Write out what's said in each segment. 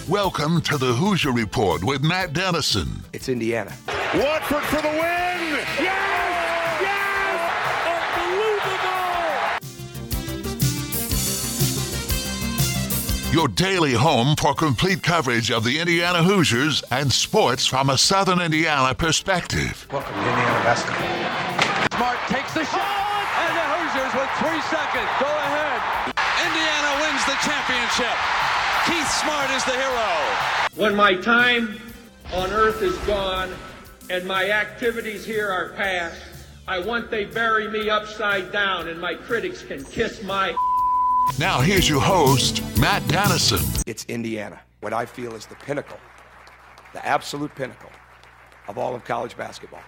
Welcome to the Hoosier Report with Matt Dennison. It's Indiana. Watford for the win! Yes! Yes! Unbelievable! Your daily home for complete coverage of the Indiana Hoosiers and sports from a Southern Indiana perspective. Welcome to Indiana basketball. Smart takes the shot, and the Hoosiers with 3 seconds go ahead. Indiana wins the championship. Keith Smart is the hero. When my time on earth is gone and my activities here are past, I want they bury me upside down and my critics can kiss my... Now here's your host, Matt Dennison. It's Indiana, what I feel is the pinnacle, the absolute pinnacle of all of college basketball.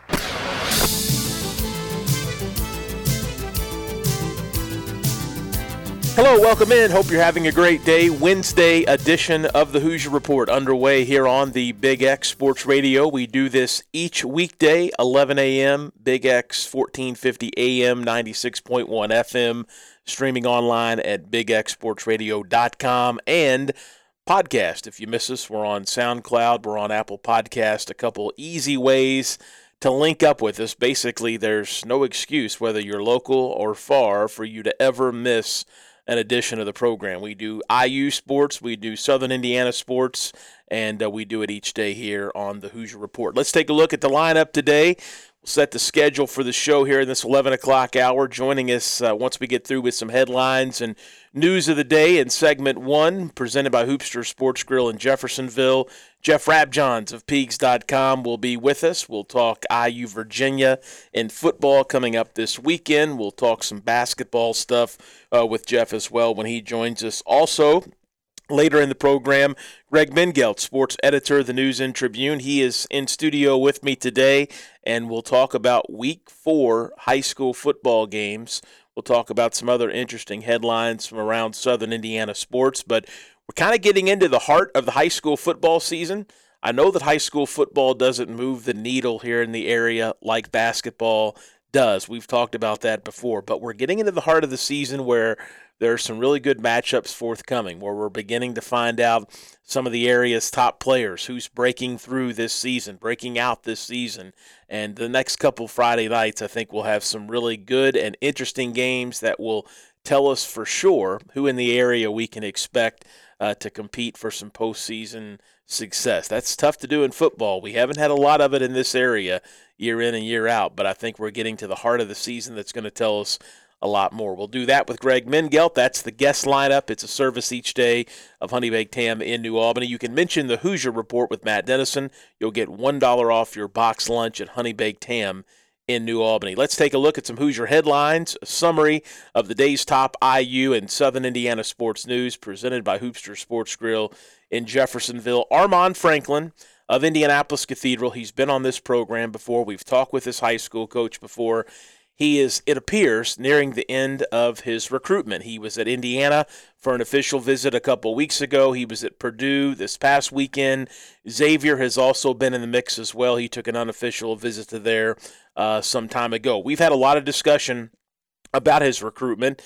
Hello, welcome in. Hope you're having a great day. Wednesday edition of the Hoosier Report underway here on the Big X Sports Radio. We do this each weekday, 11 a.m., Big X 1450 AM, 96.1 FM, streaming online at bigxsportsradio.com, and podcast. If you miss us, we're on SoundCloud, we're on Apple Podcast, a couple easy ways to link up with us. Basically, there's no excuse, whether you're local or far, for you to ever miss an edition of the program. We do IU sports, we do Southern Indiana sports, and we do it each day here on the Hoosier Report. Let's take a look at the lineup today. We'll set the schedule for the show here in this 11 o'clock hour. Joining us once we get through with some headlines and news of the day in segment 1, presented by Hoopster Sports Grill in Jeffersonville. Jeff Rabjohns of Peegs.com will be with us. We'll talk IU Virginia and football coming up this weekend. We'll talk some basketball stuff with Jeff as well when he joins us. Also, later in the program, Greg Mengelt, sports editor of the News and Tribune. He is in studio with me today, and we'll talk about Week 4 high school football games. We'll talk about some other interesting headlines from around Southern Indiana sports, but we're kind of getting into the heart of the high school football season. I know that high school football doesn't move the needle here in the area like basketball does. We've talked about that before, but we're getting into the heart of the season where there are some really good matchups forthcoming, where we're beginning to find out some of the area's top players, who's breaking through this season, breaking out this season. And the next couple Friday nights, I think we'll have some really good and interesting games that will tell us for sure who in the area we can expect to compete for some postseason success. That's tough to do in football. We haven't had a lot of it in this area year in and year out, but I think we're getting to the heart of the season that's going to tell us a lot more. We'll do that with Greg Mengelt. That's the guest lineup. It's a service each day of Honey Baked Ham in New Albany. You can mention the Hoosier Report with Matt Dennison. You'll get $1 off your box lunch at Honey Baked Ham in New Albany. Let's take a look at some Hoosier headlines, a summary of the day's top IU and Southern Indiana sports news presented by Hoopster Sports Grill in Jeffersonville. Armaan Franklin of Indianapolis Cathedral. He's been on this program before. We've talked with his high school coach before. He is, it appears, nearing the end of his recruitment. He was at Indiana for an official visit a couple weeks ago. He was at Purdue this past weekend. Xavier has also been in the mix as well. He took an unofficial visit to there some time ago. We've had a lot of discussion about his recruitment.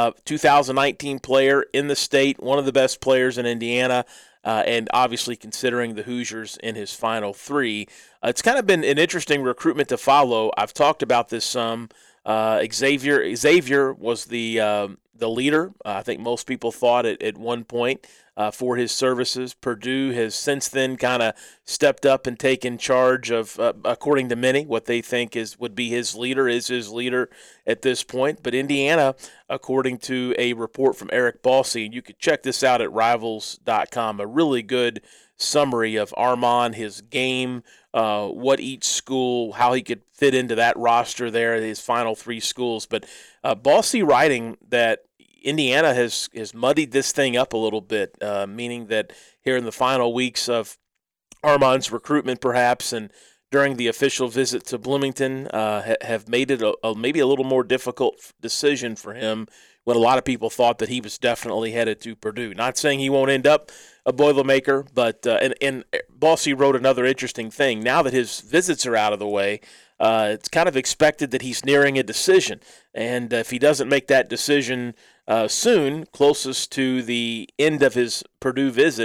2019 player in the state, one of the best players in Indiana, and obviously considering the Hoosiers in his final 3. It's kind of been an interesting recruitment to follow. I've talked about this some. Xavier was the leader. I think most people thought at one point for his services. Purdue has since then kind of stepped up and taken charge of, according to many, what they think would be his leader, is his leader at this point. But Indiana, according to a report from Eric Balsey, and you could check this out at Rivals.com, a really good summary of Armaan, his game, what each school, how he could fit into that roster there, his final 3 schools. But Balsey writing that Indiana has muddied this thing up a little bit, meaning that here in the final weeks of Armaan's recruitment perhaps, and during the official visit to Bloomington, have made it maybe a little more difficult decision for him when a lot of people thought that he was definitely headed to Purdue. Not saying he won't end up a Boilermaker, but and Balsey wrote another interesting thing. Now that his visits are out of the way, it's kind of expected that he's nearing a decision. And if he doesn't make that decision soon, closest to the end of his Purdue visit,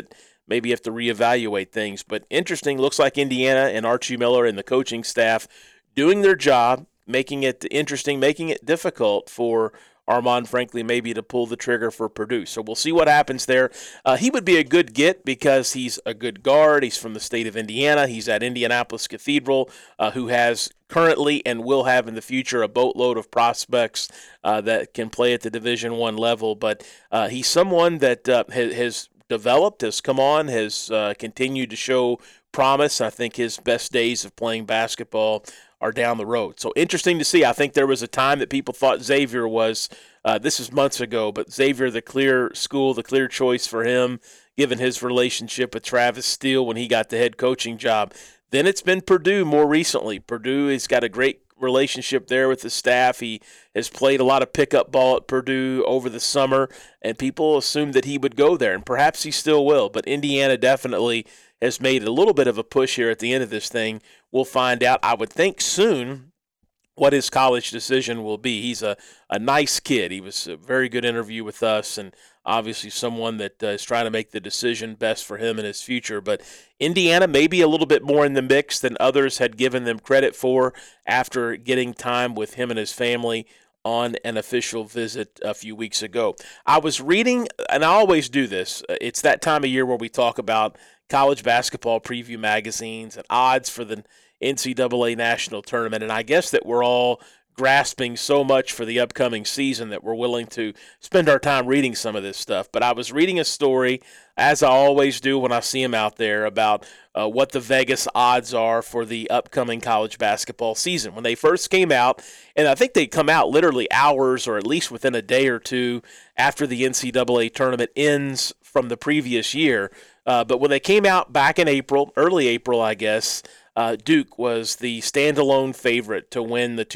maybe have to reevaluate things. But interesting, looks like Indiana and Archie Miller and the coaching staff doing their job, making it interesting, making it difficult for Armaan Franklin maybe to pull the trigger for Purdue. So we'll see what happens there. He would be a good get because he's a good guard. He's from the state of Indiana. He's at Indianapolis Cathedral, who has currently and will have in the future a boatload of prospects that can play at the Division I level. But he's someone that has developed, has come on, has continued to show promise. I think his best days of playing basketball are down the road. So interesting to see. I think there was a time that people thought Xavier was, this is months ago, but Xavier the clear school, the clear choice for him, given his relationship with Travis Steele when he got the head coaching job. Then it's been Purdue more recently. Purdue has got a great relationship there with the staff. He has played a lot of pickup ball at Purdue over the summer, and people assumed that he would go there, and perhaps he still will. But Indiana definitely has made a little bit of a push here at the end of this thing. We'll find out, I would think, soon what his college decision will be. He's a nice kid. He was a very good interview with us, and obviously someone that is trying to make the decision best for him and his future. But Indiana may be a little bit more in the mix than others had given them credit for after getting time with him and his family on an official visit a few weeks ago. I was reading, and I always do this, it's that time of year where we talk about college basketball preview magazines and odds for the NCAA national tournament, and I guess that we're all grasping so much for the upcoming season that we're willing to spend our time reading some of this stuff. But I was reading a story, as I always do when I see them out there, about what the Vegas odds are for the upcoming college basketball season. When they first came out, and I think they come out literally hours or at least within a day or two after the NCAA tournament ends from the previous year, but when they came out back in April, early April, I guess, Duke was the standalone favorite to win the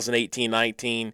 2018-19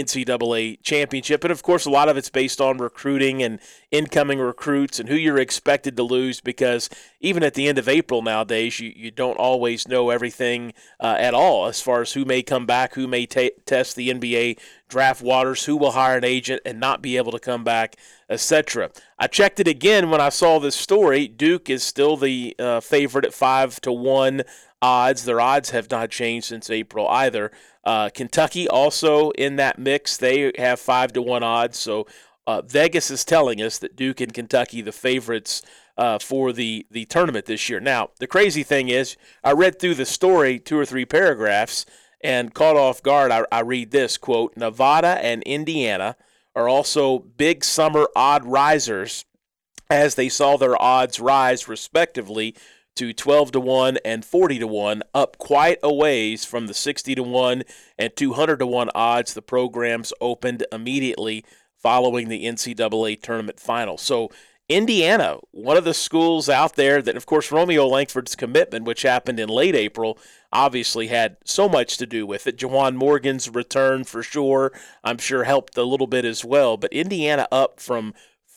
NCAA championship. And, of course, a lot of it's based on recruiting and incoming recruits and who you're expected to lose, because even at the end of April nowadays, you don't always know everything at all as far as who may come back, who may test the NBA draft waters, who will hire an agent and not be able to come back, etc. I checked it again when I saw this story. Duke is still the favorite at 5-1 odds. Their odds have not changed since April either. Kentucky also in that mix. They have 5-1 odds. So Vegas is telling us that Duke and Kentucky the favorites for the tournament this year. Now, the crazy thing is, I read through the story 2 or 3 paragraphs and caught off guard. I read this, quote, Nevada and Indiana are also big summer odd risers as they saw their odds rise respectively to 12-1 and 40-1, up quite a ways from the 60-1 and 200-1 odds the programs opened immediately following the NCAA tournament final. So Indiana, one of the schools out there that, of course, Romeo Langford's commitment, which happened in late April, obviously had so much to do with it. Juwan Morgan's return, for sure, I'm sure helped a little bit as well. But Indiana up from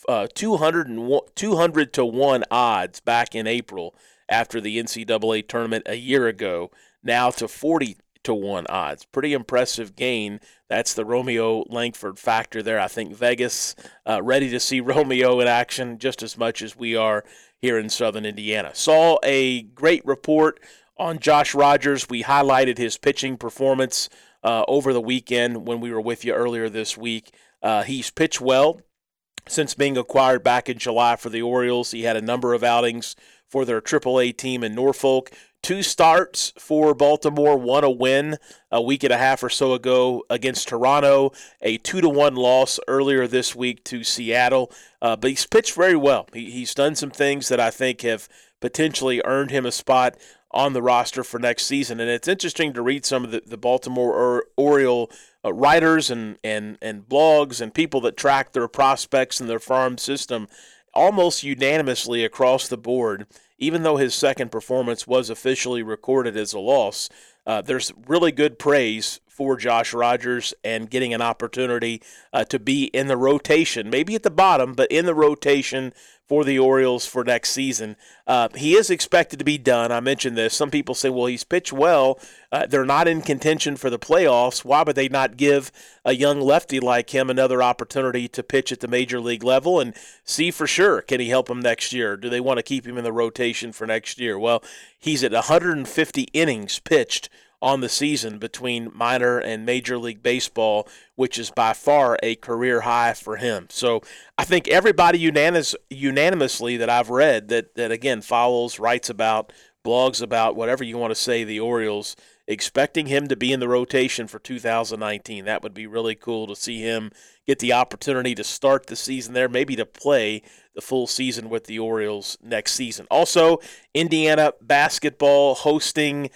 200-1 odds back in April after the NCAA tournament a year ago, now to 40-1 odds. Pretty impressive gain. That's the Romeo Langford factor there. I think Vegas ready to see Romeo in action just as much as we are here in Southern Indiana. Saw a great report on Josh Rogers. We highlighted his pitching performance over the weekend when we were with you earlier this week. He's pitched well since being acquired back in July for the Orioles. He had a number of outings for their AAA team in Norfolk. 2 starts for Baltimore, 1 a win a week and a half or so ago against Toronto, a 2-1 loss earlier this week to Seattle. But he's pitched very well. He's done some things that I think have potentially earned him a spot on the roster for next season. And it's interesting to read some of the Baltimore Oriole writers and blogs and people that track their prospects and their farm system almost unanimously across the board. Even though his second performance was officially recorded as a loss, there's really good praise for Josh Rogers and getting an opportunity to be in the rotation, maybe at the bottom, but in the rotation for the Orioles for next season. He is expected to be done. I mentioned this. Some people say, well, he's pitched well. They're not in contention for the playoffs. Why would they not give a young lefty like him another opportunity to pitch at the major league level and see for sure, can he help them next year? Do they want to keep him in the rotation for next year? Well, he's at 150 innings pitched on the season between minor and Major League Baseball, which is by far a career high for him. So I think everybody unanimously that I've read that again follows, writes about, blogs about, whatever you want to say, the Orioles, expecting him to be in the rotation for 2019. That would be really cool to see him get the opportunity to start the season there, maybe to play the full season with the Orioles next season. Also, Indiana basketball hosting,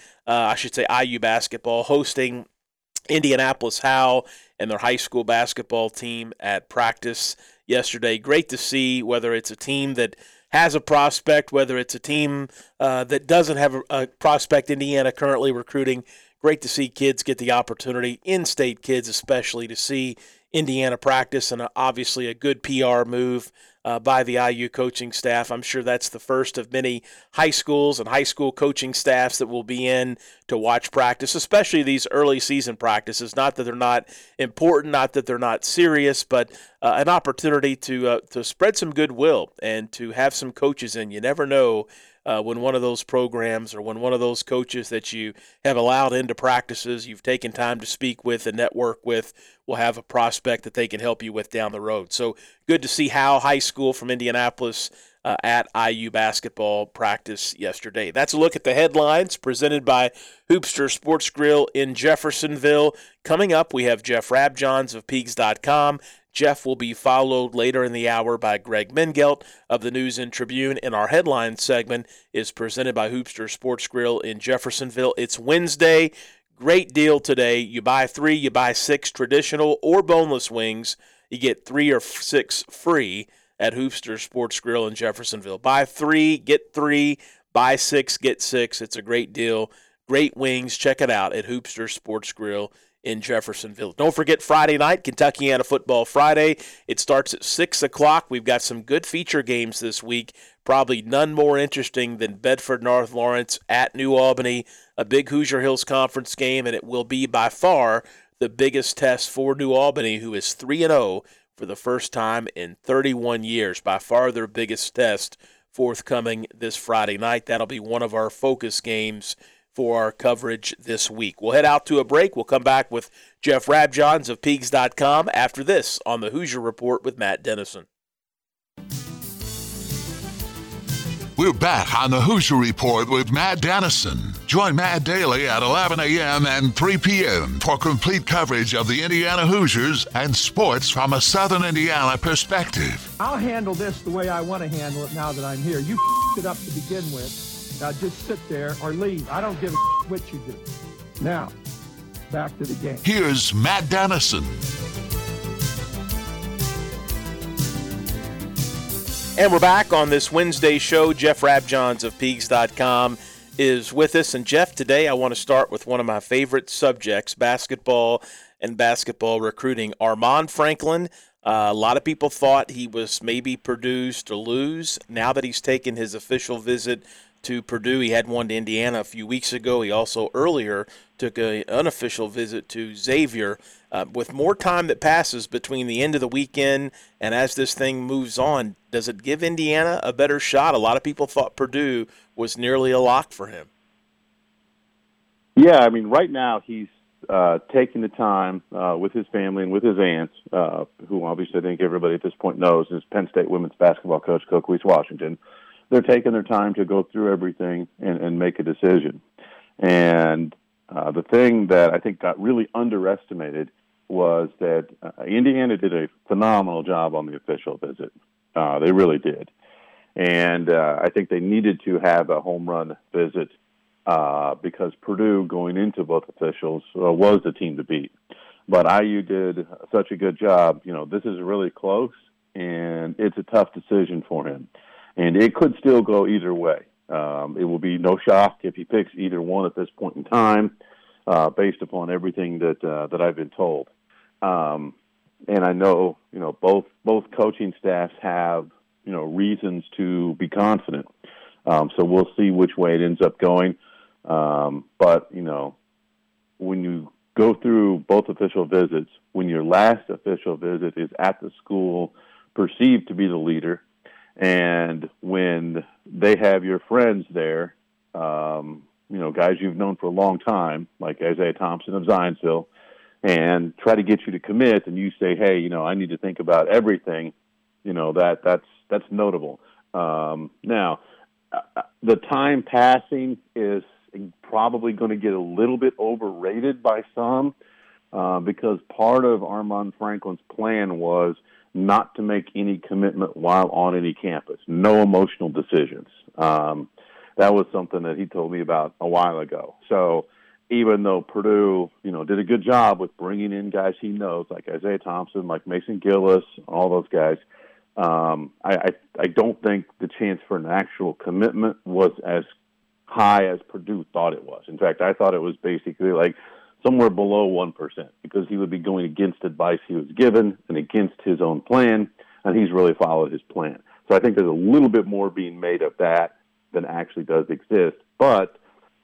IU basketball hosting Indianapolis Howe and their high school basketball team at practice yesterday. Great to see, whether it's a team that has a prospect, whether it's a team that doesn't have a prospect. Indiana currently recruiting. Great to see kids get the opportunity, in-state kids especially, to see Indiana practice, and obviously a good PR move by the IU coaching staff. I'm sure that's the first of many high schools and high school coaching staffs that will be in to watch practice, especially these early season practices. Not that they're not important, not that they're not serious, but an opportunity to spread some goodwill and to have some coaches in. You never know when one of those programs or when one of those coaches that you have allowed into practices, you've taken time to speak with and network with, will have a prospect that they can help you with down the road. So good to see Howe High School from Indianapolis at IU basketball practice yesterday. That's a look at the headlines presented by Hoopster Sports Grill in Jeffersonville. Coming up, we have Jeff Rabjohns of Peegs.com. Jeff will be followed later in the hour by Greg Mengelt of the News and Tribune. And our headline segment is presented by Hoopster Sports Grill in Jeffersonville. It's Wednesday. Great deal today. You buy 3, you buy 6 traditional or boneless wings. You get 3 or 6 free at Hoopster Sports Grill in Jeffersonville. Buy 3, get 3. Buy 6, get 6. It's a great deal. Great wings. Check it out at Hoopster Sports Grill in Jeffersonville. Don't forget Friday night, Kentuckiana Football Friday. It starts at 6 o'clock. We've got some good feature games this week. Probably none more interesting than Bedford North Lawrence at New Albany, a big Hoosier Hills Conference game, and it will be by far the biggest test for New Albany, who is 3-0 for the first time in 31 years. By far their biggest test forthcoming this Friday night. That'll be one of our focus games for our coverage this week. We'll head out to a break. We'll come back with Jeff Rabjohns of Peegs.com after this on the Hoosier Report with Matt Dennison. We're back on the Hoosier Report with Matt Dennison. Join Matt daily at 11 a.m. and 3 p.m. for complete coverage of the Indiana Hoosiers and sports from a Southern Indiana perspective. I'll handle this the way I want to handle it now that I'm here. You it up to begin with. Now just sit there or leave. I don't give a what you do. Now, back to the game. Here's Matt Dennison. And we're back on this Wednesday show. Jeff Rabjohns of Peegs.com is with us. And Jeff, today I want to start with one of my favorite subjects, basketball and basketball recruiting. Armaan Franklin, a lot of people thought he was maybe Purdue's to lose. Now that he's taken his official visit to Purdue, he had one to Indiana a few weeks ago. He also earlier took an unofficial visit to Xavier. With more time that passes between the end of the weekend and as this thing moves on, does it give Indiana a better shot? A lot of people thought Purdue was nearly a lock for him. Yeah, I mean, right now he's taking the time with his family and with his aunts, who obviously I think everybody at this point knows is Penn State women's basketball coach Coach Weiss Washington. They're taking their time to go through everything and make a decision. And the thing that I think got really underestimated was that Indiana did a phenomenal job on the official visit. They really did. And I think they needed to have a home run visit because Purdue, going into both officials, was the team to beat. But IU did such a good job. You know, this is really close, and it's a tough decision for him. And it could still go either way. It will be no shock if he picks either one at this point in time. based upon everything that I've been told. And I know, both coaching staffs have, reasons to be confident. So we'll see which way it ends up going. But, when you go through both official visits, when your last official visit is at the school perceived to be the leader, and when they have your friends there, guys you've known for a long time, like Isaiah Thompson of Zionsville, and try to get you to commit, and you say, hey, I need to think about everything, that's notable. Now, the time passing is probably going to get a little bit overrated by some, because part of Armaan Franklin's plan was not to make any commitment while on any campus, no emotional decisions. That was something that he told me about a while ago. So even though Purdue, did a good job with bringing in guys he knows, like Isaiah Thompson, like Mason Gillis, all those guys, I don't think the chance for an actual commitment was as high as Purdue thought it was. In fact, I thought it was basically like somewhere below 1%, because he would be going against advice he was given and against his own plan, and he's really followed his plan. So I think there's a little bit more being made of that than actually does exist. But,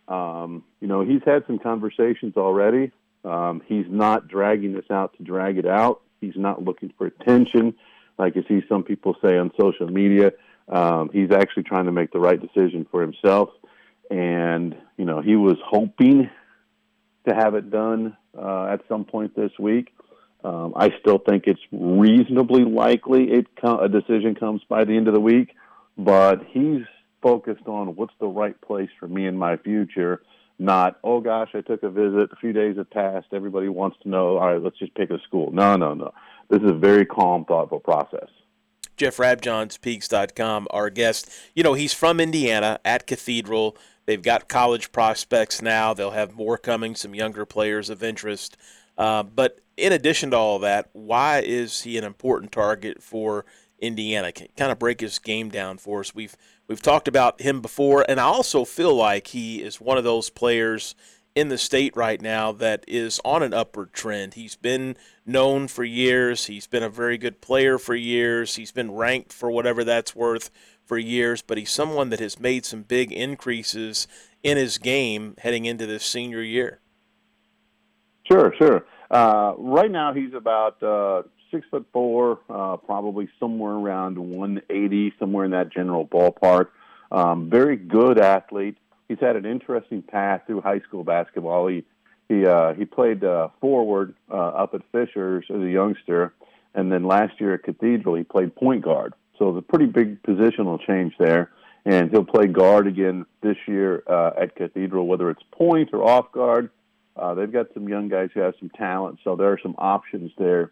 he's had some conversations already. He's not dragging this out to drag it out. He's not looking for attention, like you see some people say on social media. He's actually trying to make the right decision for himself. And, he was hoping to have it done at some point this week. I still think it's reasonably likely a decision comes by the end of the week, but he's focused on what's the right place for me in my future, not, oh gosh, I took a visit, a few days have passed, everybody wants to know, all right, let's just pick a school. No. This is a very calm, thoughtful process. Jeff Rabjohns, Peaks.com, our guest. He's from Indiana, at Cathedral. They've got college prospects now. They'll have more coming, some younger players of interest. But in addition to all that, why is he an important target for Indiana? Kind of break his game down for us. We've talked about him before, and I also feel like he is one of those players in the state right now that is on an upward trend. He's been known for years. He's been a very good player for years. He's been ranked for whatever that's worth for years, but he's someone that has made some big increases in his game heading into this senior year. Sure. Right now he's about 6'4", probably somewhere around 180, somewhere in that general ballpark. Very good athlete. He's had an interesting path through high school basketball. He played forward up at Fishers as a youngster, and then last year at Cathedral he played point guard. So it's a pretty big positional change there, and he'll play guard again this year at Cathedral, whether it's point or off guard. They've got some young guys who have some talent, so there are some options there.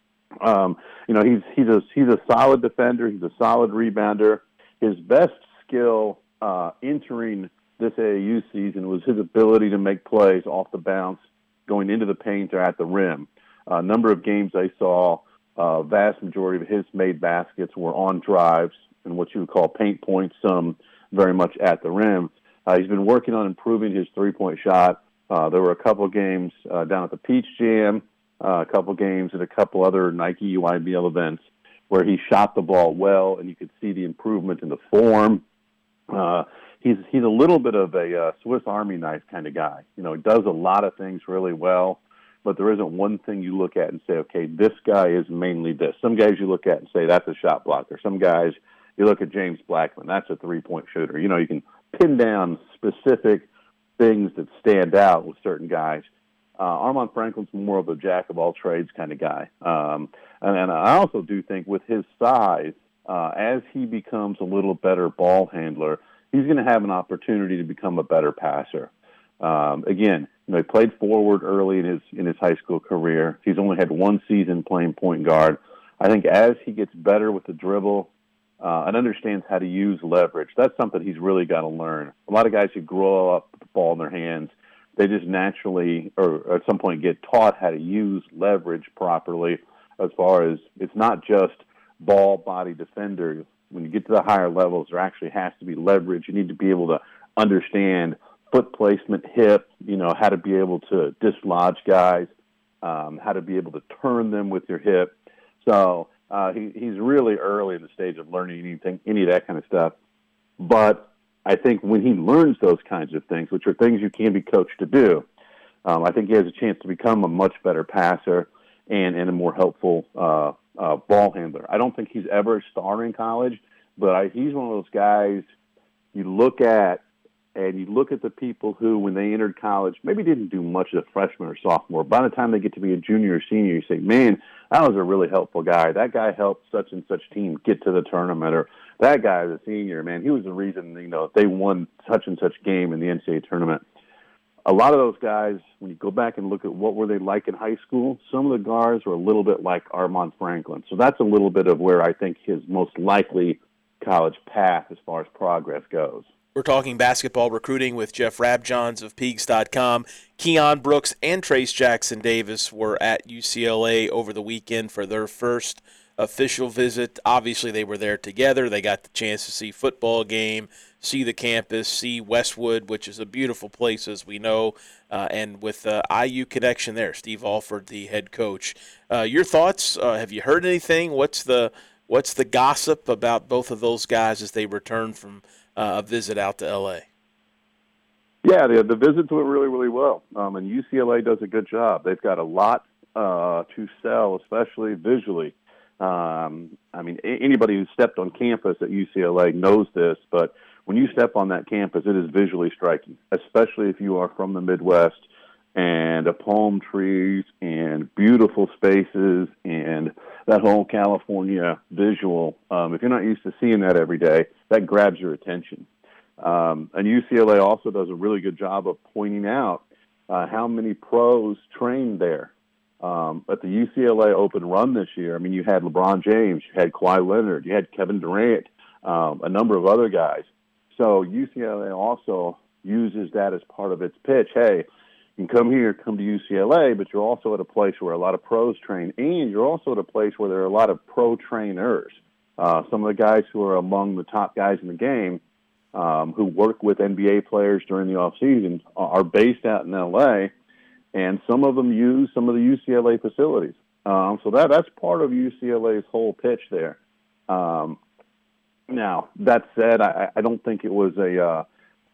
He's a solid defender. He's a solid rebounder. His best skill entering this AAU season was his ability to make plays off the bounce, going into the paint or at the rim. A number of games I saw, vast majority of his made baskets were on drives and what you would call paint points, some very much at the rim. He's been working on improving his three-point shot. There were a couple of games down at the Peach Jam, a couple games at a couple other Nike UIBL events where he shot the ball well, and you could see the improvement in the form. He's a little bit of a Swiss Army knife kind of guy. He does a lot of things really well, but there isn't one thing you look at and say, okay, this guy is mainly this. Some guys you look at and say, that's a shot blocker. Some guys, you look at James Blackman, that's a three-point shooter. You can pin down specific things that stand out with certain guys. Armaan Franklin's more of a jack-of-all-trades kind of guy. And I also do think with his size, as he becomes a little better ball handler, he's going to have an opportunity to become a better passer. Again, he played forward early in his high school career. He's only had one season playing point guard. I think as he gets better with the dribble and understands how to use leverage, that's something he's really got to learn. A lot of guys who grow up with the ball in their hands, they just naturally or at some point get taught how to use leverage properly, as far as it's not just ball body defender. When you get to the higher levels, there actually has to be leverage. You need to be able to understand foot placement, hip, how to be able to dislodge guys, how to be able to turn them with your hip. So he's really early in the stage of learning any of that kind of stuff. But I think when he learns those kinds of things, which are things you can be coached to do, I think he has a chance to become a much better passer and a more helpful ball handler. I don't think he's ever a star in college, but he's one of those guys you look at the people who, when they entered college, maybe didn't do much as a freshman or sophomore. By the time they get to be a junior or senior, you say, man, that was a really helpful guy. That guy helped such and such team get to the tournament. Or that guy, the senior, man, he was the reason, they won such and such game in the NCAA tournament. A lot of those guys, when you go back and look at what were they like in high school, some of the guards were a little bit like Armaan Franklin. So that's a little bit of where I think his most likely college path as far as progress goes. We're talking basketball recruiting with Jeff Rabjohns of Peegs.com. Keon Brooks and Trace Jackson Davis were at UCLA over the weekend for their first official visit. Obviously, they were there together. They got the chance to see football game, see the campus, see Westwood, which is a beautiful place, as we know, and with IU connection there, Steve Alford, the head coach. Your thoughts? Have you heard anything? What's the gossip about both of those guys as they return from a visit out to L.A.? Yeah, the visits went really, really well, and UCLA does a good job. They've got a lot to sell, especially visually. Anybody who's stepped on campus at UCLA knows this, but when you step on that campus, it is visually striking, especially if you are from the Midwest, and palm trees and beautiful spaces and that whole California visual. If you're not used to seeing that every day, that grabs your attention. And UCLA also does a really good job of pointing out how many pros trained there. At the UCLA Open Run this year, you had LeBron James, you had Kawhi Leonard, you had Kevin Durant, a number of other guys. So UCLA also uses that as part of its pitch. Hey, you can come to UCLA, but you're also at a place where a lot of pros train, and you're also at a place where there are a lot of pro trainers. Some of the guys who are among the top guys in the game who work with NBA players during the offseason are based out in L.A., and some of them use some of the UCLA facilities. So that's part of UCLA's whole pitch there. Now, that said, I don't think it was a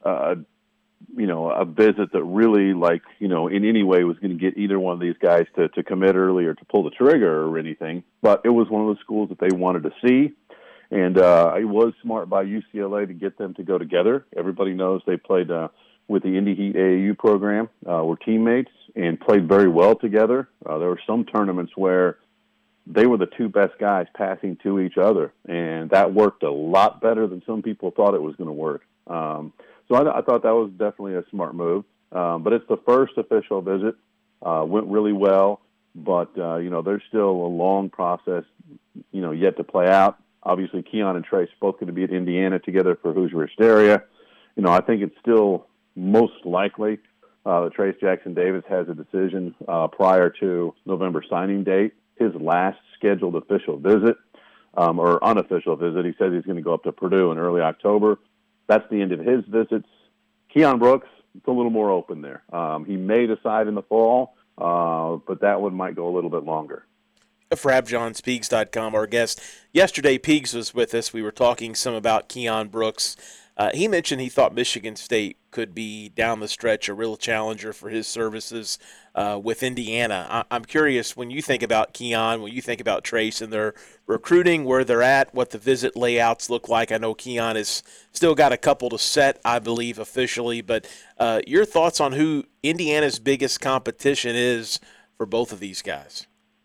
visit that really, in any way was going to get either one of these guys to commit early or to pull the trigger or anything. But it was one of the schools that they wanted to see. And it was smart by UCLA to get them to go together. Everybody knows they played with the Indy Heat AAU program, were teammates, and played very well together. There were some tournaments where they were the two best guys passing to each other, and that worked a lot better than some people thought it was going to work. So I thought that was definitely a smart move. But it's the first official visit. Went really well, but, there's still a long process, yet to play out. Obviously, Keon and Trace both going to be at Indiana together for Hoosier Hysteria. I think it's still most likely that Trace Jackson Davis has a decision prior to November signing date. His last scheduled official visit, or unofficial visit, he says he's going to go up to Purdue in early October. That's the end of his visits. Keon Brooks, it's a little more open there. He may decide in the fall, but that one might go a little bit longer. For Rabjohns, Peegs.com, our guest. Yesterday, Peegs was with us. We were talking some about Keon Brooks. He mentioned he thought Michigan State could be, down the stretch, a real challenger for his services with Indiana. I'm curious, when you think about Keon, when you think about Trace and their recruiting, where they're at, what the visit layouts look like. I know Keon has still got a couple to set, I believe, officially. But your thoughts on who Indiana's biggest competition is for both of these guys?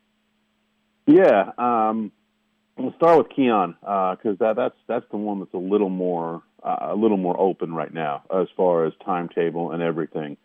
Yeah, we'll start with Keon because that's the one that's a little more open right now as far as timetable and everything.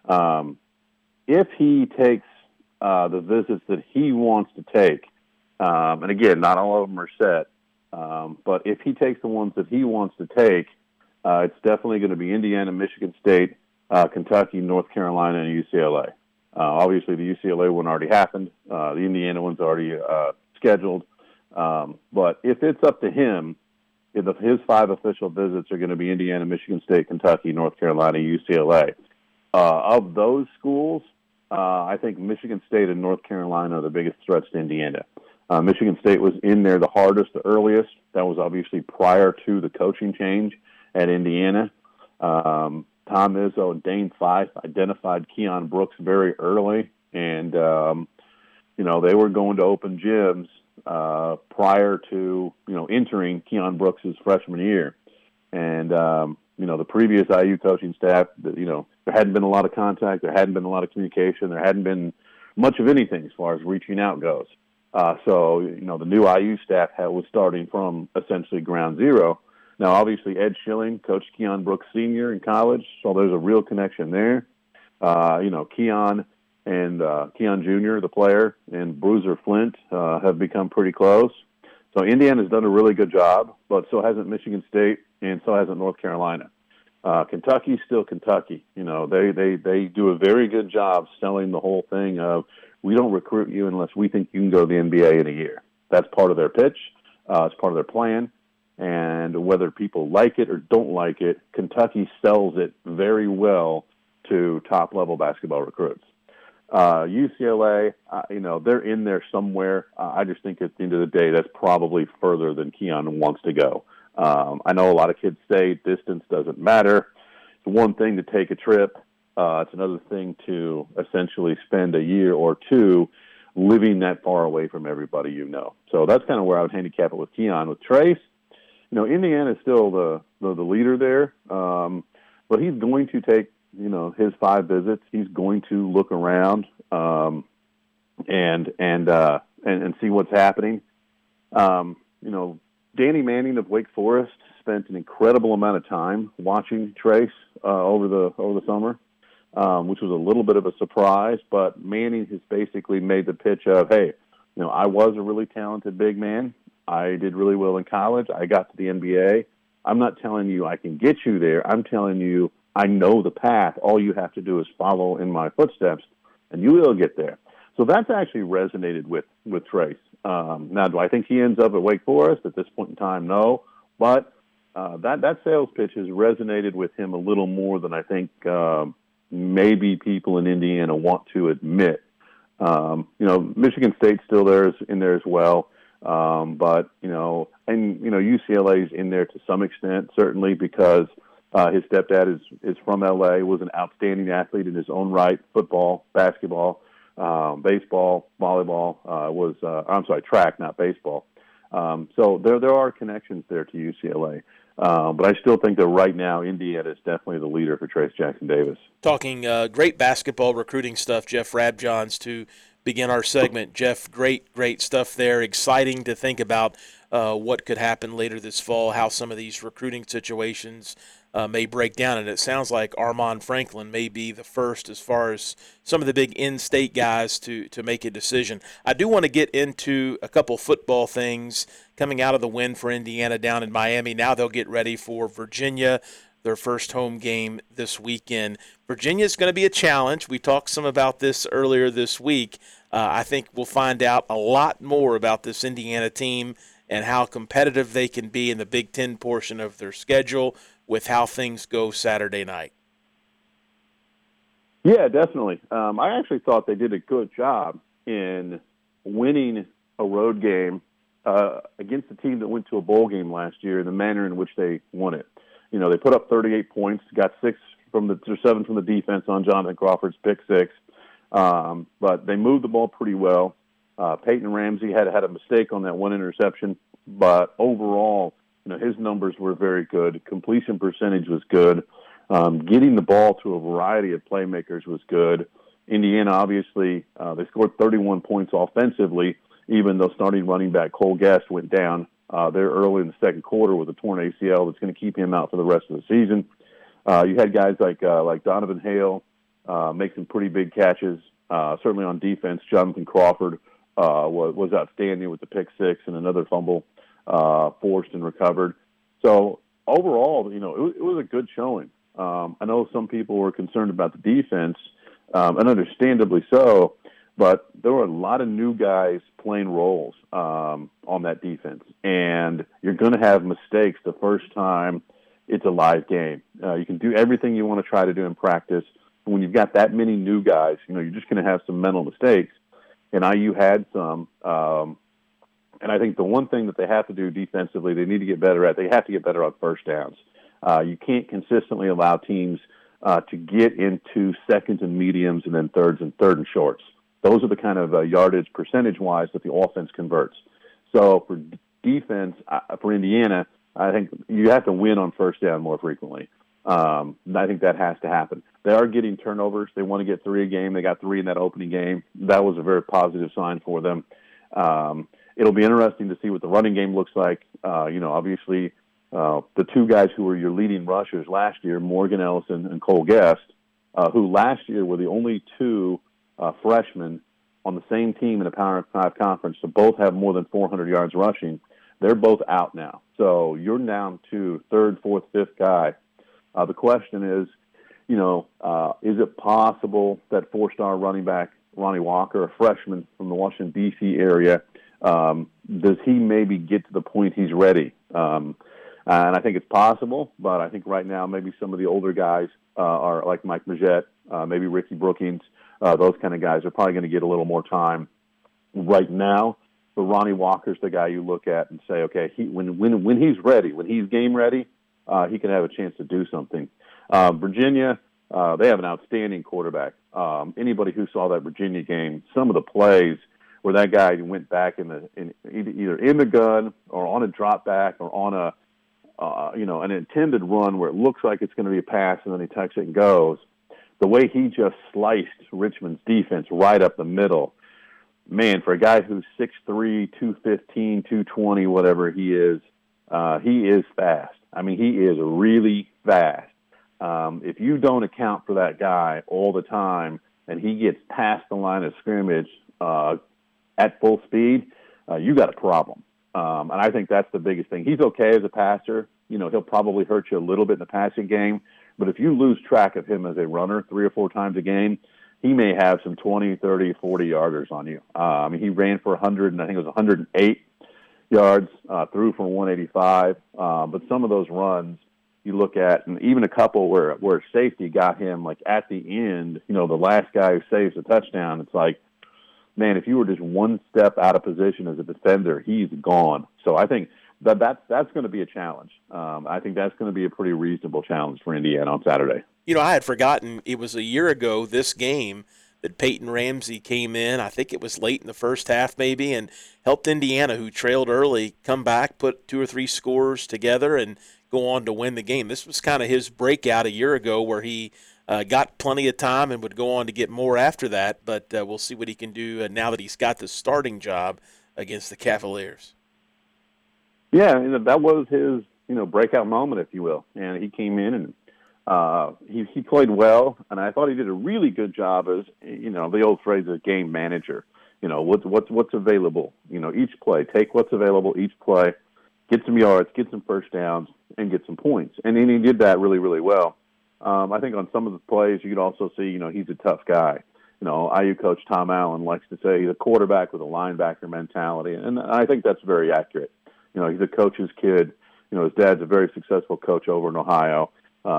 If he takes the visits that he wants to take, and again, not all of them are set, but if he takes the ones that he wants to take, it's definitely going to be Indiana, Michigan State, Kentucky, North Carolina, and UCLA. Obviously, the UCLA one already happened. The Indiana one's already scheduled. But if it's up to him, his 5 official visits are going to be Indiana, Michigan State, Kentucky, North Carolina, UCLA. Of those schools, I think Michigan State and North Carolina are the biggest threats to Indiana. Michigan State was in there the hardest, the earliest. That was obviously prior to the coaching change at Indiana. Tom Izzo and Dane Fife identified Keon Brooks very early, and they were going to open gyms prior to entering Keon Brooks' freshman year. And the previous IU coaching staff, there hadn't been a lot of contact, there hadn't been a lot of communication, there hadn't been much of anything as far as reaching out goes. So the new IU staff was starting from essentially ground zero. Now, obviously, Ed Schilling coached Keon Brooks Sr. in college, so there's a real connection there. Keon and Keon Jr., the player, and Bruiser Flint have become pretty close. So Indiana's done a really good job, but so hasn't Michigan State, and so hasn't North Carolina. Kentucky's still Kentucky. They do a very good job selling the whole thing of, we don't recruit you unless we think you can go to the NBA in a year. That's part of their pitch. It's part of their plan. And whether people like it or don't like it, Kentucky sells it very well to top-level basketball recruits. UCLA, they're in there somewhere. I just think at the end of the day, that's probably further than Keon wants to go. I know a lot of kids say distance doesn't matter. It's one thing to take a trip. It's another thing to essentially spend a year or two living that far away from everybody you know. So that's kind of where I would handicap it with Keon. With Trace, Indiana is still the leader there, but he's going to take his 5 visits. He's going to look around and see what's happening. Danny Manning of Wake Forest spent an incredible amount of time watching Trace over the summer, which was a little bit of a surprise. But Manning has basically made the pitch of, hey, I was a really talented big man. I did really well in college. I got to the NBA. I'm not telling you I can get you there. I'm telling you I know the path. All you have to do is follow in my footsteps, and you will get there. So that's actually resonated with Trace. Now, do I think he ends up at Wake Forest at this point in time? No. But that sales pitch has resonated with him a little more than I think maybe people in Indiana want to admit. Michigan State's still in there as well. But UCLA's in there to some extent, certainly because his stepdad is from LA, was an outstanding athlete in his own right, football, basketball, baseball, volleyball, track, not baseball. So there are connections there to UCLA. But I still think that right now Indiana is definitely the leader for Trace Jackson Davis. Talking great basketball recruiting stuff, Jeff Rabjohns, to begin our segment. Jeff, great stuff there. Exciting to think about what could happen later this fall, how some of these recruiting situations may break down. And it sounds like Armaan Franklin may be the first as far as some of the big in-state guys to make a decision. I do want to get into a couple football things coming out of the win for Indiana down in Miami. Now they'll get ready for Virginia, their first home game this weekend. Virginia's going to be a challenge. We talked some about this earlier this week. I think we'll find out a lot more about this Indiana team and how competitive they can be in the Big Ten portion of their schedule with how things go Saturday night. Yeah, definitely. I actually thought they did a good job in winning a road game against a team that went to a bowl game last year in the manner in which they won it. They put up 38 points, got 7 from the defense on Jonathan Crawford's pick 6. But they moved the ball pretty well. Peyton Ramsey had a mistake on that one interception, but overall, his numbers were very good. Completion percentage was good. Getting the ball to a variety of playmakers was good. Indiana, obviously, they scored 31 points offensively, even though starting running back Cole Guest went down there early in the second quarter with a torn ACL that's going to keep him out for the rest of the season. You had guys like Donovan Hale make some pretty big catches. Certainly on defense, Jonathan Crawford was outstanding with the pick 6 and another fumble forced and recovered. So overall, it was a good showing. I know some people were concerned about the defense, and understandably so, But there were a lot of new guys playing roles on that defense, and you're going to have mistakes the first time it's a live game. You can do everything you want to try to do in practice. When you've got that many new guys, you're just going to have some mental mistakes. And IU had some. And I think the one thing that they have to do defensively, they need to get better at, they have to get better on first downs. You can't consistently allow teams to get into seconds and mediums and then third and shorts. Those are the kind of yardage percentage-wise that the offense converts. So for defense, for Indiana, I think you have to win on first down more frequently. I think that has to happen. They are getting turnovers. They want to get 3 a game. They got 3 in that opening game. That was a very positive sign for them. It'll be interesting to see what the running game looks like. Obviously, the 2 guys who were your leading rushers last year, Morgan Ellison and Cole Guest, who last year were the only 2 freshmen on the same team in a Power 5 conference to both have more than 400 yards rushing. They're both out now. So you're down to 3rd, 4th, 5th guy. The question is, is it possible that 4-star running back Ronnie Walker, a freshman from the Washington, D.C. area, does he maybe get to the point he's ready? And I think it's possible, but I think right now maybe some of the older guys are like Mike Majette, maybe Ricky Brookings. Those kind of guys are probably going to get a little more time right now. But Ronnie Walker's the guy you look at and say, okay, when he's ready, when he's game ready, he can have a chance to do something. Virginia, they have an outstanding quarterback. Anybody who saw that Virginia game, some of the plays where that guy went back either in the gun or on a drop back or on an intended run where it looks like it's going to be a pass and then he tucks it and goes. The way he just sliced Richmond's defense right up the middle, man, for a guy who's 6'3", 215, 220, whatever he is fast. I mean, he is really fast. If you don't account for that guy all the time and he gets past the line of scrimmage at full speed, you got a problem. And I think that's the biggest thing. He's okay as a passer. He'll probably hurt you a little bit in the passing game. But if you lose track of him as a runner 3 or 4 times a game, he may have some 20, 30, 40-yarders on you. He ran for 100, and I think it was 108 yards, threw for 185. But some of those runs you look at, and even a couple where safety got him, like at the end, the last guy who saves a touchdown, it's like, man, if you were just one step out of position as a defender, he's gone. So I think that's going to be a challenge. I think that's going to be a pretty reasonable challenge for Indiana on Saturday. I had forgotten it was a year ago this game that Peyton Ramsey came in. I think it was late in the first half maybe, and helped Indiana, who trailed early, come back, put 2 or 3 scores together, and go on to win the game. This was kind of his breakout a year ago where he got plenty of time and would go on to get more after that, but we'll see what he can do now that he's got the starting job against the Cavaliers. Yeah, that was his, breakout moment, if you will. And he came in and he played well, and I thought he did a really good job as, the old phrase is game manager. What's available. Each play, take what's available each play, get some yards, get some first downs, and get some points. And he did that really, really well. I think on some of the plays you could also see, he's a tough guy. IU coach Tom Allen likes to say he's a quarterback with a linebacker mentality, and I think that's very accurate. He's a coach's kid. His dad's a very successful coach over in Ohio.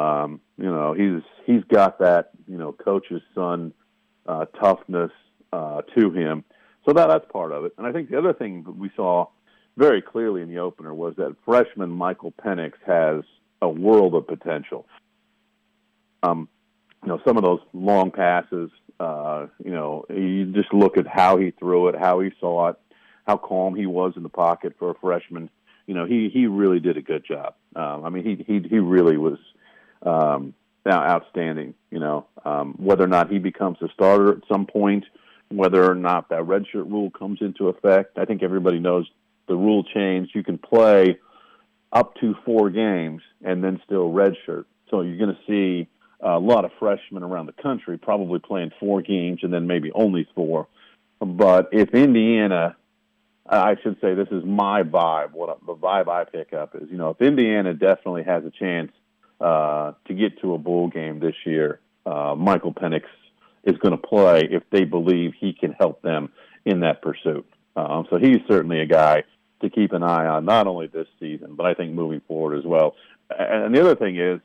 He's got that, coach's son toughness to him. So that's part of it. And I think the other thing that we saw very clearly in the opener was that freshman Michael Penix has a world of potential. Some of those long passes, you just look at how he threw it, how he saw it, how calm he was in the pocket for a freshman. He really did a good job. He really was outstanding. Whether or not he becomes a starter at some point, whether or not that redshirt rule comes into effect, I think everybody knows the rule changed. You can play up to 4 games and then still redshirt. So you're going to see a lot of freshmen around the country probably playing 4 games and then maybe only 4. But if Indiana, I should say this is my vibe, the vibe I pick up is, if Indiana definitely has a chance to get to a bowl game this year, Michael Penix is going to play if they believe he can help them in that pursuit. So he's certainly a guy to keep an eye on, not only this season, but I think moving forward as well. And the other thing is,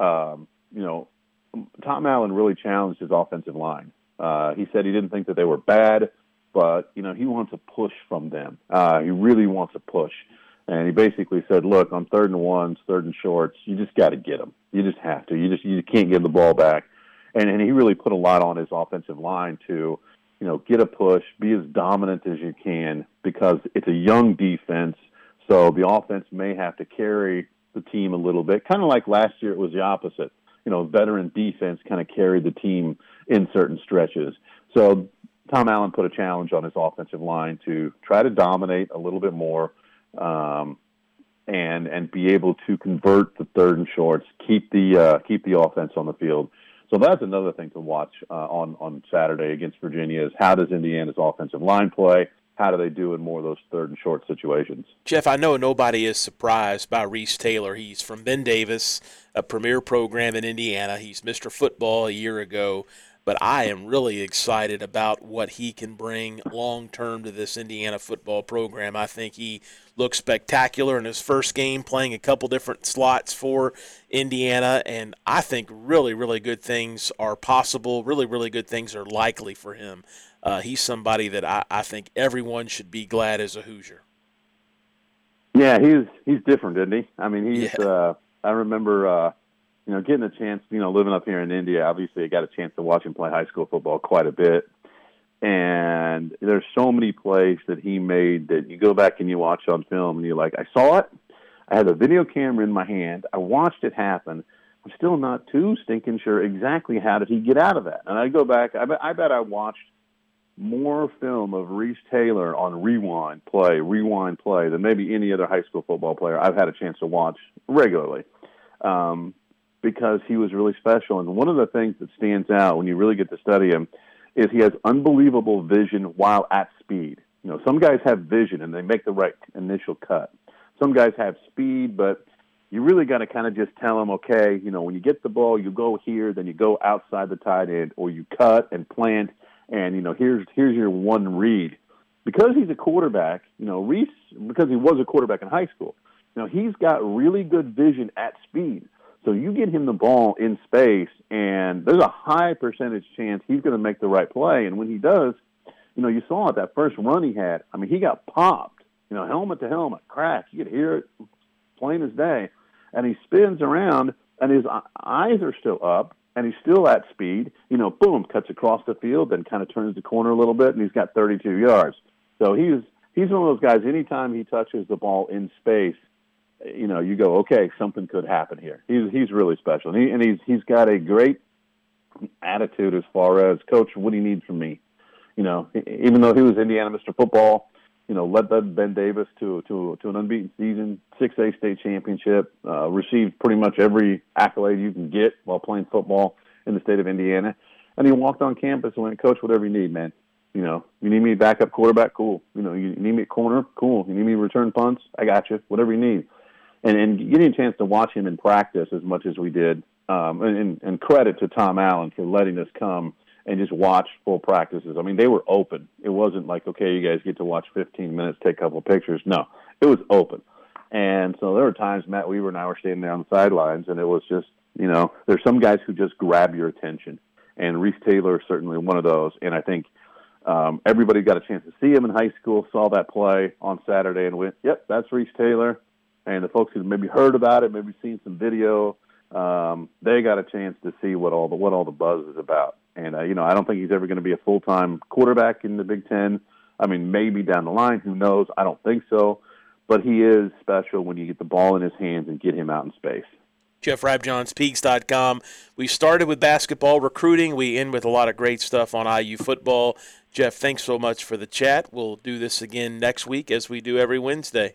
Tom Allen really challenged his offensive line. He said he didn't think that they were bad, but, he wants a push from them. He really wants a push. And he basically said, look, on 3rd and 1s, 3rd and shorts, you just got to get them. You just have to. You can't give the ball back. And he really put a lot on his offensive line to, get a push, be as dominant as you can, because it's a young defense. So the offense may have to carry the team a little bit. Kind of like last year it was the opposite. Veteran defense kind of carried the team in certain stretches. So Tom Allen put a challenge on his offensive line to try to dominate a little bit more, and be able to convert the 3rd and shorts, keep the offense on the field. So that's another thing to watch on Saturday against Virginia is how does Indiana's offensive line play? How do they do in more of those 3rd and short situations? Jeff, I know nobody is surprised by Reese Taylor. He's from Ben Davis, a premier program in Indiana. He's Mr. Football a year ago. But I am really excited about what he can bring long-term to this Indiana football program. I think he looked spectacular in his first game, playing a couple different slots for Indiana, and I think really, really good things are possible. Really, really good things are likely for him. He's somebody that I think everyone should be glad is a Hoosier. Yeah, he's different, isn't he? I mean, I remember getting a chance, living up here in India, obviously I got a chance to watch him play high school football quite a bit. And there's so many plays that he made that you go back and you watch on film and you're like, I saw it. I had a video camera in my hand. I watched it happen. I'm still not too stinking sure exactly how did he get out of that. And I go back, I bet I watched more film of Reese Taylor on rewind play than maybe any other high school football player I've had a chance to watch regularly. Because he was really special. And one of the things that stands out when you really get to study him is he has unbelievable vision while at speed. Some guys have vision and they make the right initial cut. Some guys have speed, but you really got to kind of just tell them, okay, when you get the ball, you go here, then you go outside the tight end, or you cut and plant, and, here's your one read. Because he's a quarterback, Reese, because he was a quarterback in high school, he's got really good vision at speed. So you get him the ball in space, and there's a high percentage chance he's going to make the right play. And when he does, you saw it, that first run he had. I mean, he got popped, helmet to helmet, crack. You could hear it plain as day. And he spins around, and his eyes are still up, and he's still at speed. Boom, cuts across the field, then kind of turns the corner a little bit, and he's got 32 yards. So he's one of those guys, anytime he touches the ball in space, you go, okay, something could happen here. He's really special, and he's got a great attitude as far as, Coach, what do you need from me? Even though he was Indiana Mr. Football, led Ben Davis to an unbeaten season, 6A state championship, received pretty much every accolade you can get while playing football in the state of Indiana, and he walked on campus and went, Coach, whatever you need, man. You need me backup quarterback, cool. You need me at corner, cool. You need me to return punts, I got you. Whatever you need. And getting a chance to watch him in practice as much as we did, and credit to Tom Allen for letting us come and just watch full practices. I mean, they were open. It wasn't like, okay, you guys get to watch 15 minutes, take a couple of pictures. No, it was open. And so there were times Matt Weaver and I were standing there on the sidelines, and it was just, there's some guys who just grab your attention. And Reese Taylor is certainly one of those. And I think everybody got a chance to see him in high school, saw that play on Saturday and went, yep, that's Reese Taylor. And the folks who maybe heard about it, maybe seen some video, they got a chance to see what all the buzz is about. And I don't think he's ever going to be a full-time quarterback in the Big Ten. I mean, maybe down the line, who knows? I don't think so. But he is special when you get the ball in his hands and get him out in space. Jeff Rabjohns, Peaks.com. We started with basketball recruiting. We end with a lot of great stuff on IU football. Jeff, thanks so much for the chat. We'll do this again next week as we do every Wednesday.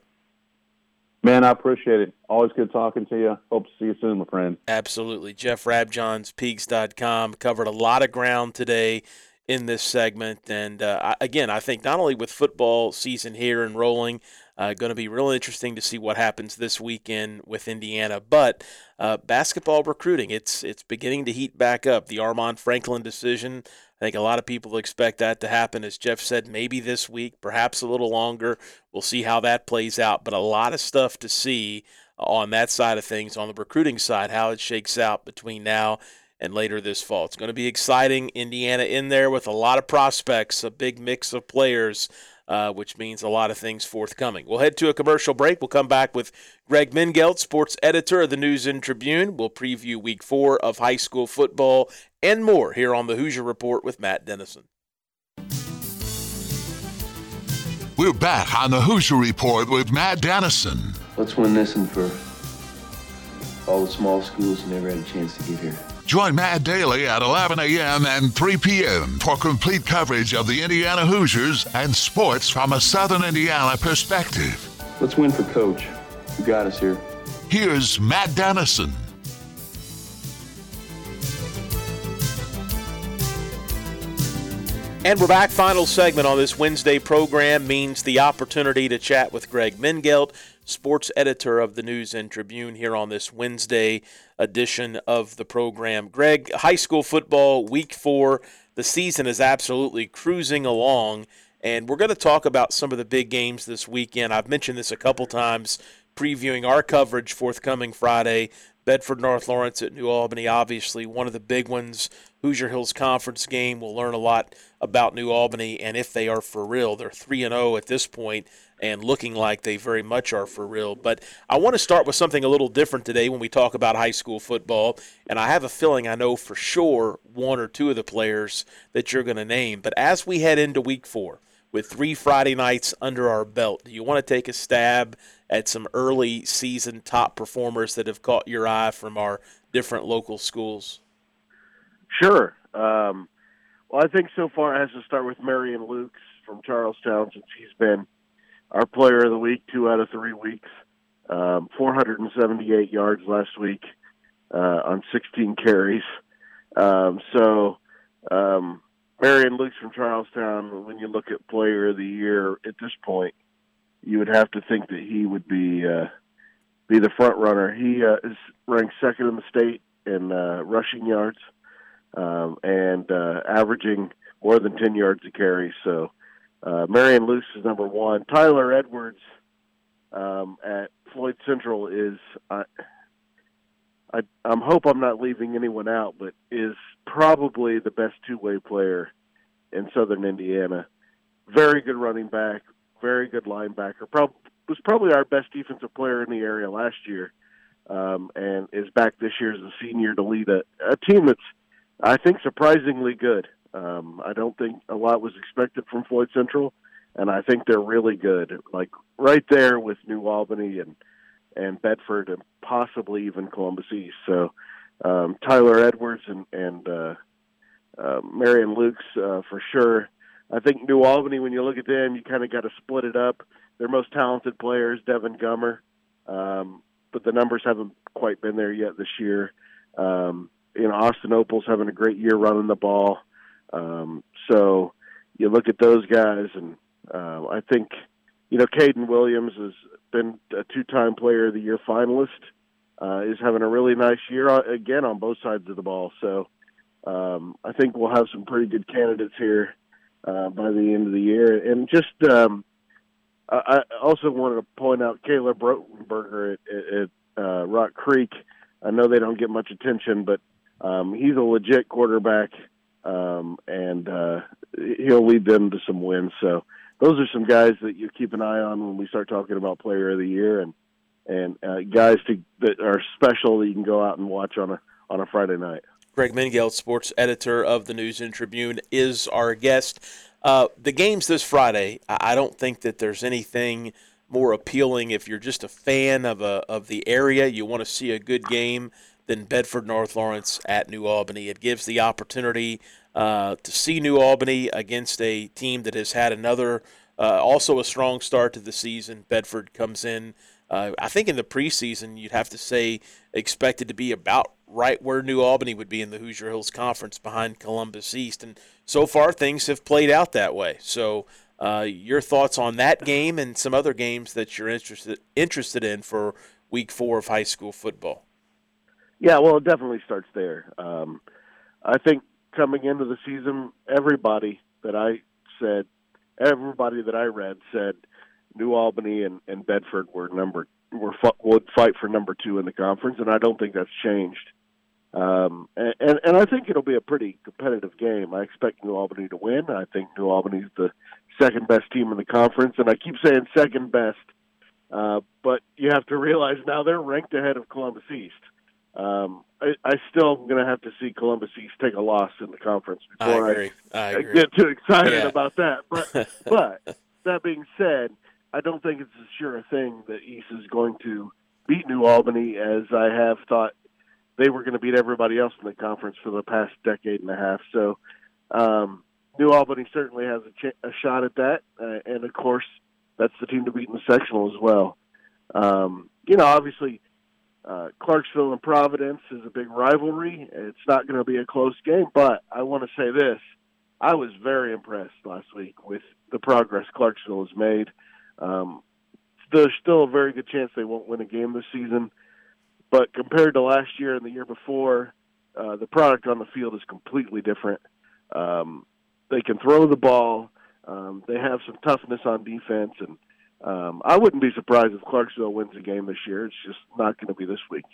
Man, I appreciate it. Always good talking to you. Hope to see you soon, my friend. Absolutely. Jeff Rabjohns, Peaks.com. Covered a lot of ground today in this segment. And, again, I think not only with football season here and rolling, Going to be real interesting to see what happens this weekend with Indiana. But basketball recruiting, it's beginning to heat back up. The Armaan Franklin decision, I think a lot of people expect that to happen, as Jeff said, maybe this week, perhaps a little longer. We'll see how that plays out. But a lot of stuff to see on that side of things, on the recruiting side, how it shakes out between now and later this fall. It's going to be exciting. Indiana in there with a lot of prospects, a big mix of players, which means a lot of things forthcoming. We'll head to a commercial break. We'll come back with Greg Mengelt, sports editor of the News and Tribune. We'll preview Week 4 of high school football and more here on the Hoosier Report with Matt Dennison. We're back on the Hoosier Report with Matt Dennison. Let's win this one for all the small schools who never had a chance to get here. Join Matt daily at 11 a.m. and 3 p.m. for complete coverage of the Indiana Hoosiers and sports from a Southern Indiana perspective. Let's win for Coach, who got us here. Here's Matt Dennison. And we're back. Final segment on this Wednesday program means the opportunity to chat with Greg Mengelt, sports editor of the News and Tribune, here on this Wednesday edition of the program. Greg, high school football, Week 4, the season is absolutely cruising along, and we're going to talk about some of the big games this weekend. I've mentioned this a couple times, previewing our coverage forthcoming Friday. Bedford North Lawrence at New Albany, obviously one of the big ones. Hoosier Hills Conference game. We'll learn a lot about New Albany and if they are for real. They're 3-0 at this point and looking like they very much are for real. But I want to start with something a little different today when we talk about high school football. And I have a feeling I know for sure one or two of the players that you're going to name. But as we head into Week 4, with 3 Friday nights under our belt, do you want to take a stab at some early season top performers that have caught your eye from our different local schools? Sure. Well, I think so far it has to start with Marion Lukes from Charlestown, since he's been our player of the week 2 out of 3 weeks. 478 yards last week on 16 carries. Marion Lukes from Charlestown, when you look at player of the year at this point, you would have to think that he would be the front runner. He is ranked second in the state in rushing yards and averaging more than 10 yards a carry. So Marion Lukes is number 1. Tyler Edwards at Floyd Central is I'm hope I'm not leaving anyone out, but is probably the best two-way player in Southern Indiana. Very good running back, very good linebacker. Was probably our best defensive player in the area last year, and is back this year as a senior to lead a team that's, I think, surprisingly good. I don't think a lot was expected from Floyd Central, and I think they're really good, like right there with New Albany and Bedford and possibly even Columbus East. So Tyler Edwards and Marion Lukes for sure. I think New Albany, when you look at them, you kind of got to split it up. Their most talented players, Devin Gummer, but the numbers haven't quite been there yet this year. Austin Opal's having a great year running the ball. So you look at those guys, and I think, Caden Williams has been a 2-time Player of the Year finalist, is having a really nice year, again, on both sides of the ball. So I think we'll have some pretty good candidates here by the end of the year. And just I also wanted to point out Caleb Rotenberger at Rock Creek. I know they don't get much attention, but he's a legit quarterback, and he'll lead them to some wins. So those are some guys that you keep an eye on when we start talking about Player of the Year, and guys that are special that you can go out and watch on a Friday night. Greg Mengelt, sports editor of the News and Tribune, is our guest. The games this Friday, I don't think that there's anything more appealing if you're just a fan of the area, you want to see a good game, than Bedford North Lawrence at New Albany. It gives the opportunity to see New Albany against a team that has had another, also a strong start to the season. Bedford comes in, I think in the preseason, you'd have to say expected to be about right where New Albany would be in the Hoosier Hills Conference behind Columbus East. And so far things have played out that way. So Your thoughts on that game and some other games that you're interested in for Week 4 of high school football? Yeah, well, it definitely starts there. I think coming into the season, everybody that I read said New Albany and Bedford would fight for number 2 in the conference, and I don't think that's changed. And I think it'll be a pretty competitive game. I expect New Albany to win. I think New Albany's the second best team in the conference, and I keep saying second best, but you have to realize now they're ranked ahead of Columbus East. I still am going to have to see Columbus East take a loss in the conference before I get too excited about that. But that being said, I don't think it's a sure thing that East is going to beat New Albany, as I have thought they were going to beat everybody else in the conference for the past decade and a half. So New Albany certainly has a shot at that, and of course that's the team to beat in the sectional as well. Obviously Clarksville and Providence is a big rivalry. It's not going to be a close game, but I want to say this. I was very impressed last week with the progress Clarksville has made. There's still a very good chance they won't win a game this season, but compared to last year and the year before, the product on the field is completely different. They can throw the ball. They have some toughness on defense, and I wouldn't be surprised if Clarksville wins a game this year. It's just not going to be this week.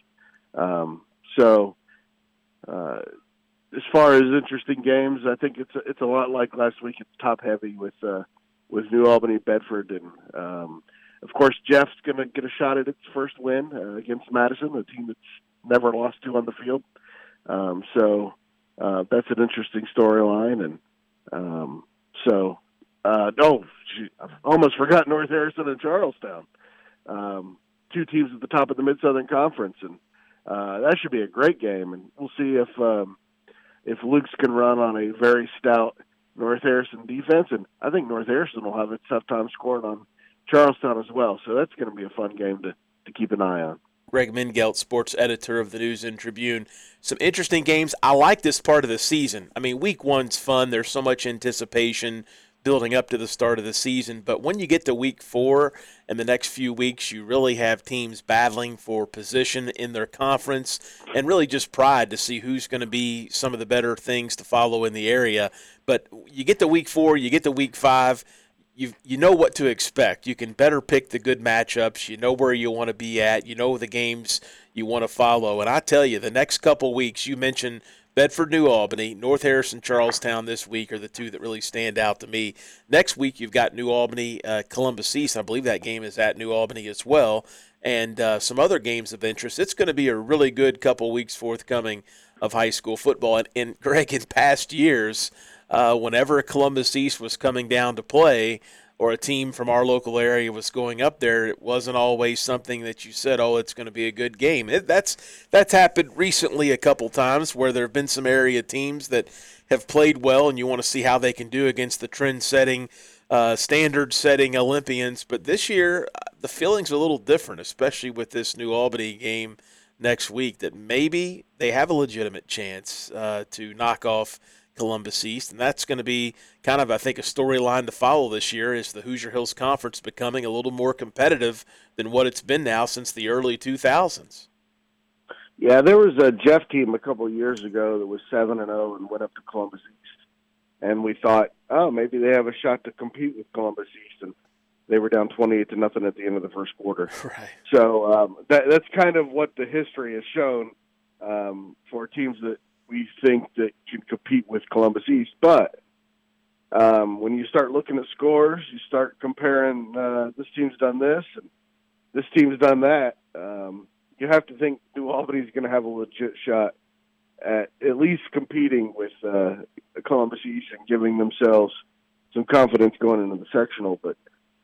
As far as interesting games, I think it's a lot like last week. It's top heavy with New Albany, Bedford, and of course Jeff's going to get a shot at its first win against Madison, a team that's never lost to on the field. So that's an interesting storyline, and I've almost forgot North Harrison and Charlestown, 2 teams at the top of the Mid-Southern Conference, and that should be a great game. And we'll see if Luke's can run on a very stout North Harrison defense, and I think North Harrison will have a tough time scoring on Charlestown as well. So that's going to be a fun game to keep an eye on. Greg Mingelt, sports editor of the News and Tribune. Some interesting games. I like this part of the season. I mean, Week 1's fun. There's so much anticipation building up to the start of the season. But when you get to Week 4 and the next few weeks, you really have teams battling for position in their conference and really just pride to see who's going to be some of the better things to follow in the area. But you get to Week 4, you get to Week 5, you know what to expect. You can better pick the good matchups. You know where you want to be at. You know the games you want to follow. And I tell you, the next couple weeks, you mentioned Bedford, New Albany, North Harrison, Charlestown this week are the 2 that really stand out to me. Next week, you've got New Albany, Columbus East. I believe that game is at New Albany as well, and some other games of interest. It's going to be a really good couple weeks forthcoming of high school football. And Greg, in past years, whenever Columbus East was coming down to play or a team from our local area was going up there, it wasn't always something that you said, oh, it's going to be a good game. That's happened recently a couple times where there have been some area teams that have played well and you want to see how they can do against the trend-setting, standard-setting Olympians. But this year, the feeling's a little different, especially with this New Albany game next week, that maybe they have a legitimate chance to knock off Columbus East, and that's going to be kind of, I think, a storyline to follow this year is the Hoosier Hills Conference becoming a little more competitive than what it's been now since the early 2000s. Yeah, there was a Jeff team a couple of years ago that was 7-0 and went up to Columbus East, and we thought, oh, maybe they have a shot to compete with Columbus East, and they were down 28-0 at the end of the first quarter. Right. So that's kind of what the history has shown for teams that we think that can compete with Columbus East. But when you start looking at scores, you start comparing this team's done this and this team's done that. You have to think New Albany's going to have a legit shot at least competing with Columbus East and giving themselves some confidence going into the sectional. But,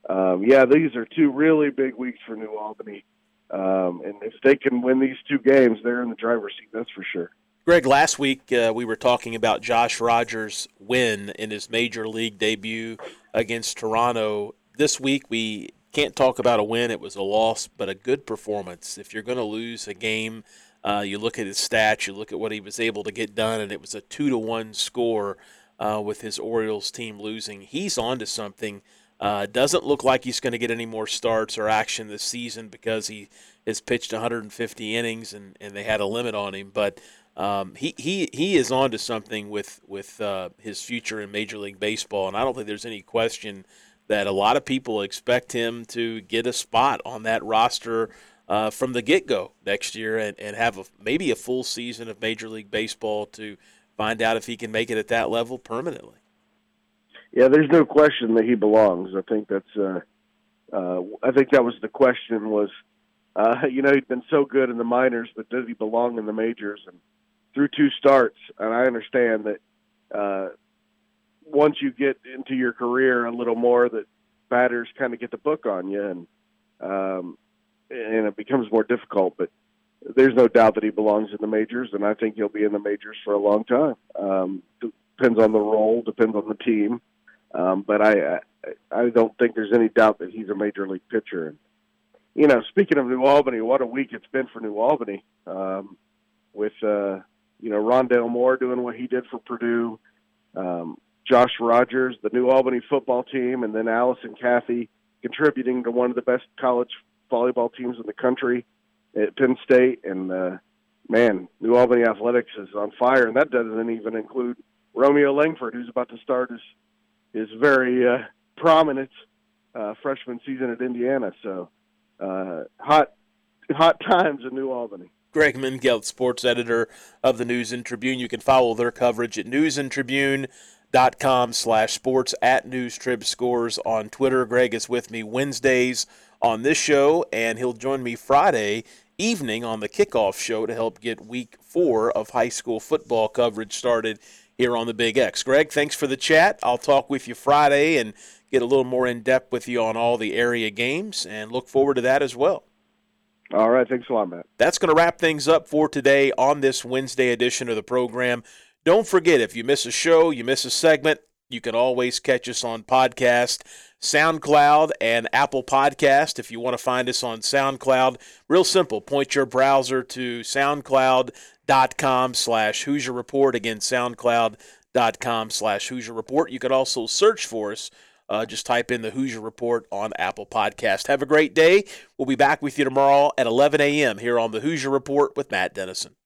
these are 2 really big weeks for New Albany. And if they can win these 2 games, they're in the driver's seat, that's for sure. Greg, last week we were talking about Josh Rogers' win in his major league debut against Toronto. This week we can't talk about a win. It was a loss, but a good performance. If you're going to lose a game, you look at his stats, you look at what he was able to get done, and it was a 2-1 score with his Orioles team losing. He's on to something. Doesn't look like he's going to get any more starts or action this season because he has pitched 150 innings and they had a limit on him. But he is on to something with his future in Major League Baseball, and I don't think there's any question that a lot of people expect him to get a spot on that roster from the get-go next year and have maybe a full season of Major League Baseball to find out if he can make it at that level permanently. Yeah, there's no question that he belongs. I think that's. I think that was the question. Was he'd been so good in the minors, but does he belong in the majors? And through 2 starts, and I understand that once you get into your career a little more, that batters kind of get the book on you, and it becomes more difficult. But there's no doubt that he belongs in the majors, and I think he'll be in the majors for a long time. Depends on the role, depends on the team. But I don't think there's any doubt that he's a major league pitcher. And, speaking of New Albany, what a week it's been for New Albany with, Rondale Moore doing what he did for Purdue, Josh Rogers, the New Albany football team, and then Allison Cathy contributing to one of the best college volleyball teams in the country at Penn State. And, New Albany athletics is on fire, and that doesn't even include Romeo Langford, who's about to start his very prominent freshman season at Indiana. So hot times in New Albany. Greg Mengelt, sports editor of the News and Tribune. You can follow their coverage at newsandtribune.com/sports, at NewsTribScores on Twitter. Greg is with me Wednesdays on this show, and he'll join me Friday evening on the kickoff show to help get week 4 of high school football coverage started here on the Big X. Greg, thanks for the chat. I'll talk with you Friday and get a little more in-depth with you on all the area games, and look forward to that as well. All right, thanks a lot, Matt. That's going to wrap things up for today on this Wednesday edition of the program. Don't forget, if you miss a show, you miss a segment, you can always catch us on podcast, SoundCloud, and Apple Podcast. If you want to find us on SoundCloud, real simple, point your browser to SoundCloud.com/Hoosier Report. Again, SoundCloud.com/Hoosier Report. You can also search for us. Just type in the Hoosier Report on Apple Podcast. Have a great day. We'll be back with you tomorrow at 11 a.m. here on the Hoosier Report with Matt Dennison.